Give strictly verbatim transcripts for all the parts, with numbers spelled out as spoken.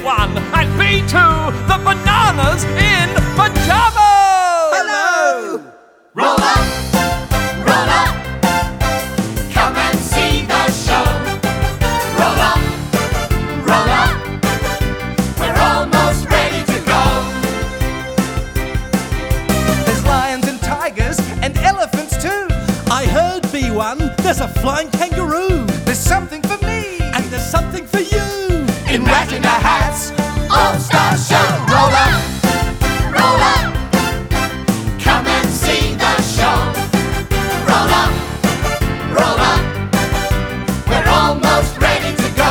one and B two, the bananas in pajamas! Hello! Roll up, roll up, come and see the show. Roll up, roll up, we're almost ready to go. There's lions and tigers and elephants too. I heard, B one, there's a flying kangaroo. There's something for me And there's something for you. In Rat in the Hat's All-Star Show. Roll up, roll up, come and see the show. Roll up, roll up, we're almost ready to go.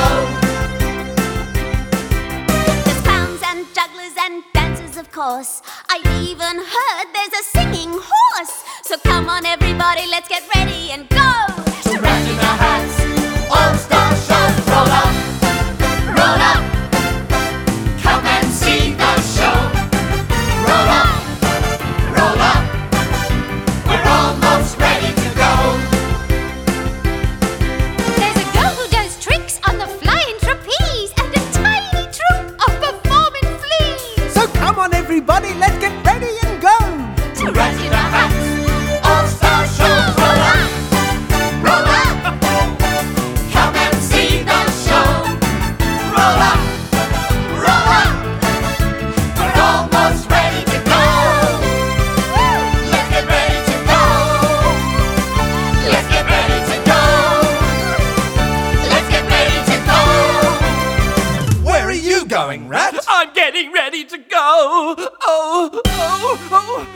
There's clowns and jugglers and dancers, of course. I even heard there's a singing horse. So come on everybody, let's get ready and go To Rat in the Hat's All-Star Show. Roll up, roll up, come and see the show. Roll up, roll up, we're almost ready to go. There's a girl who does tricks on the flying trapeze and a tiny troop of performing fleas. So come on everybody, let's get ready and go To Rat in the Hat's All-Star Show. Roll up, roll up, come and see the show. Roll up, roll up, we're almost ready to go. Let's get ready to go. Let's get ready to go. Let's get ready to go. Where are you going, Rat? I'm getting ready to go! Oh, oh, oh!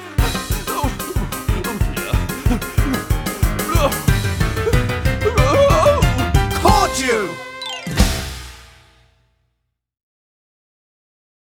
Caught you!